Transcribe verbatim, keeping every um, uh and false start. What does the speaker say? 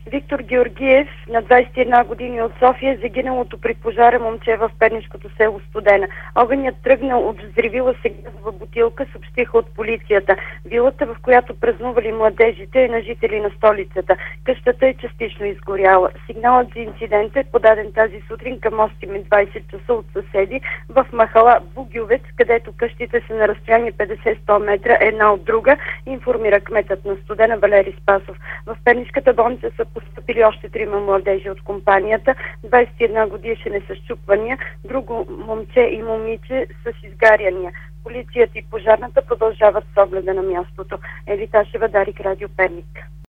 Виктор Георгиев, на двадесет и една години, от София, е загиналото при пожара момче в пернишкото село Студена. Огънят тръгнал от взривила се газова бутилка, съобщиха от полицията. Вилата, в която празнували младежите, е на жители на столицата. Къщата е частично изгоряла. Сигналът за инцидента е подаден тази сутрин към осем и двадесет часа от съседи в махала Бугювец, където къщите са на разстояние петдесет до сто метра една от друга, информира кметът на Студена Валери Спасов. В пернишката болница са постъпили още трима младежи от компанията, двадесет и една годишен е с счупвания, друго момче и момиче с изгаряния. Полицията и пожарната продължават с огледа на мястото. Елиташева, Дарик, Радио Перник.